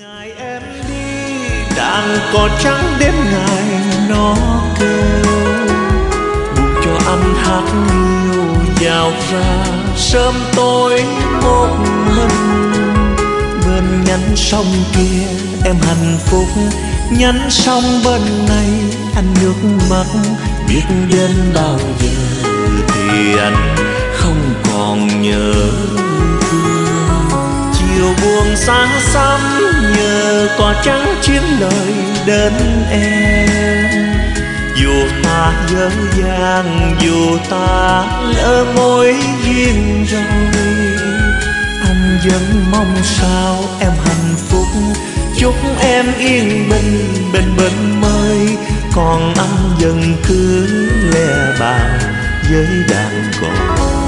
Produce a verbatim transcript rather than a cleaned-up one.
Ngày em đi đàn cò trắng đêm ngày nó kêu, buồn cho anh hát yêu vào ra sớm tối một mình. Bên nhánh sông kia em hạnh phúc, nhánh sông bên này anh nước mắt. Biết đến bao giờ thì anh không còn nhớ thương. Chiều buồn xa xăm nhờ cỏ trắng chuyến lời đến em. Dù ta dở dang, dù ta lỡ mối duyên rồi, anh vẫn mong sao em hạnh phúc. Chúc em yên bình bên bên mây, còn anh vẫn cứ le bàn với đàn cò.